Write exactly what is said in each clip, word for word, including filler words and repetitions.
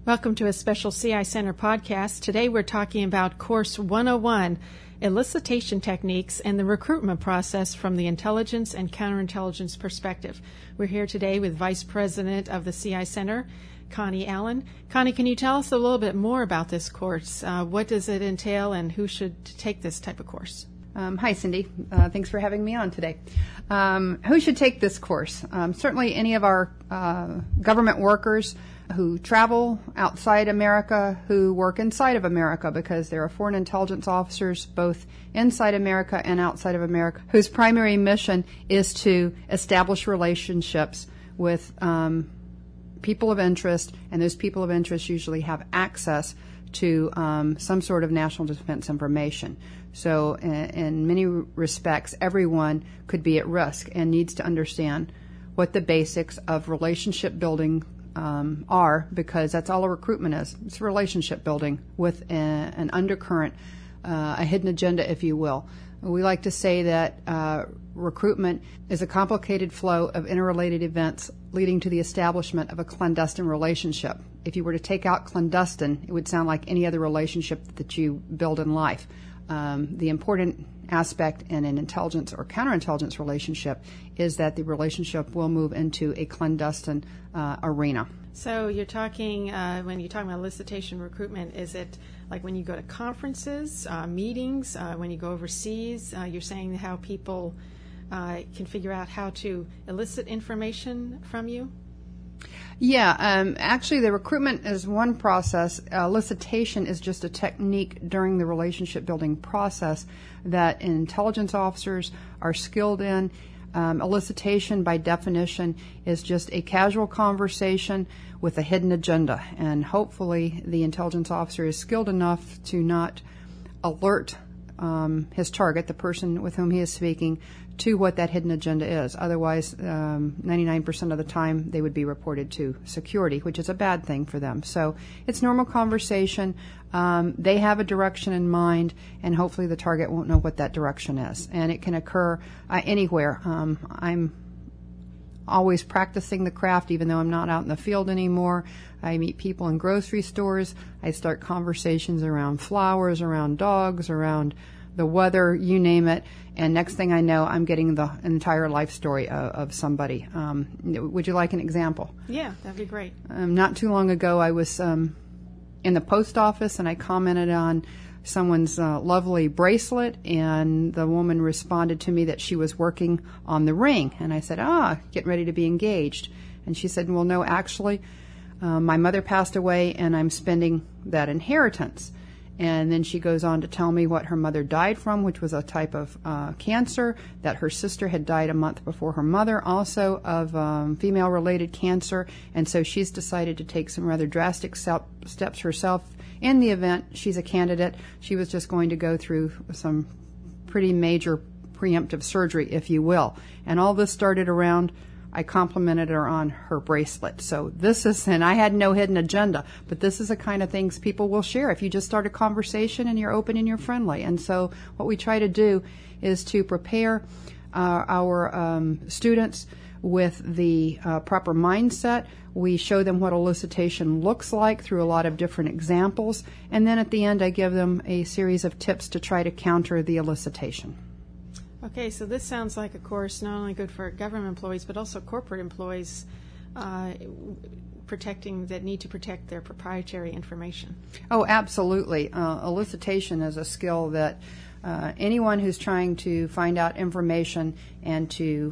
Welcome to a special C I Center podcast. Today we're talking about Course one oh one, Elicitation Techniques and the Recruitment Process from the Intelligence and Counterintelligence Perspective. We're here today with Vice President of the C I Center, Connie Allen. Connie, can you tell us a little bit more about this course? Uh, what does it entail and who should take this type of course? Um, hi, Cindy. Uh, thanks for having me on today. Um, who should take this course? Um, certainly any of our uh, government workers who travel outside America, who work inside of America, because there are foreign intelligence officers both inside America and outside of America, whose primary mission is to establish relationships with um, people of interest, and those people of interest usually have access to um, some sort of national defense information. So in, in many respects, everyone could be at risk and needs to understand what the basics of relationship building um, are, because that's all a recruitment is. It's relationship building with a, an undercurrent, uh, a hidden agenda, if you will. We like to say that uh, recruitment is a complicated flow of interrelated events leading to the establishment of a clandestine relationship. If you were to take out clandestine, it would sound like any other relationship that you build in life. Um, the important aspect in an intelligence or counterintelligence relationship is that the relationship will move into a clandestine uh, arena. So you're talking, uh, when you're talking about elicitation recruitment, is it like when you go to conferences, uh, meetings, uh, when you go overseas, uh, you're saying how people uh, can figure out how to elicit information from you? Yeah, um, actually the recruitment is one process. Uh, elicitation is just a technique during the relationship building process that intelligence officers are skilled in. Um, elicitation, by definition, is just a casual conversation with a hidden agenda, and hopefully the intelligence officer is skilled enough to not alert um, his target, the person with whom he is speaking, to what that hidden agenda is. Otherwise, um, ninety-nine percent of the time they would be reported to security, which is a bad thing for them. So it's normal conversation. Um, they have a direction in mind, and hopefully the target won't know what that direction is. And it can occur uh, anywhere. Um, I'm always practicing the craft, even though I'm not out in the field anymore. I meet people in grocery stores. I start conversations around flowers, around dogs, around the weather, you name it, and next thing I know, I'm getting the entire life story of, of somebody. Um, would you like an example? Yeah, that'd be great. Um, not too long ago, I was um, in the post office, and I commented on someone's uh, lovely bracelet, and the woman responded to me that she was working on the ring, and I said, ah, getting ready to be engaged. And she said, well, no, actually, uh, my mother passed away, and I'm spending that inheritance. And then she goes on to tell me what her mother died from, which was a type of uh, cancer, that her sister had died a month before her mother, also of um, female-related cancer, and so she's decided to take some rather drastic steps herself. In the event she's a candidate, she was just going to go through some pretty major preemptive surgery, if you will. And all this started around, I complimented her on her bracelet. So this is, and I had no hidden agenda, but this is the kind of things people will share if you just start a conversation and you're open and you're friendly. And so what we try to do is to prepare uh, our um, students with the uh, proper mindset. We show them what elicitation looks like through a lot of different examples. And then at the end, I give them a series of tips to try to counter the elicitation. Okay, so this sounds like a course not only good for government employees, but also corporate employees uh, protecting that need to protect their proprietary information. Oh, absolutely. Uh, elicitation is a skill that uh, anyone who's trying to find out information and to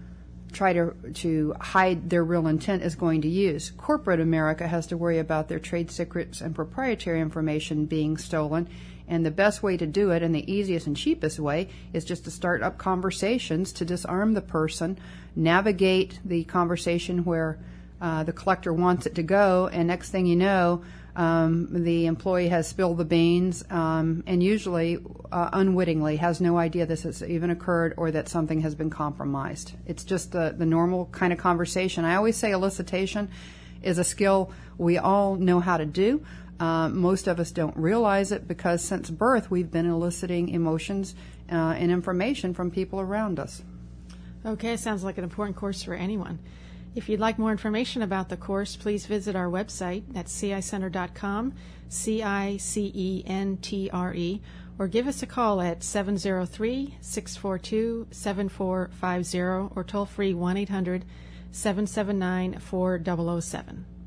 try to to hide their real intent is going to use. Corporate America has to worry about their trade secrets and proprietary information being stolen. And the best way to do it, and the easiest and cheapest way, is just to start up conversations to disarm the person, navigate the conversation where uh, the collector wants it to go, and next thing you know, um, the employee has spilled the beans, um, and usually uh, unwittingly has no idea this has even occurred or that something has been compromised. It's just the, the normal kind of conversation. I always say elicitation is a skill we all know how to do. Uh, most of us don't realize it because since birth we've been eliciting emotions uh, and information from people around us. Okay, sounds like an important course for anyone. If you'd like more information about the course, please visit our website at c i center dot com, C I C E N T R E, or give us a call at seven zero three, six four two, seven four five zero or toll free one eight hundred, seven seven nine, four zero zero seven.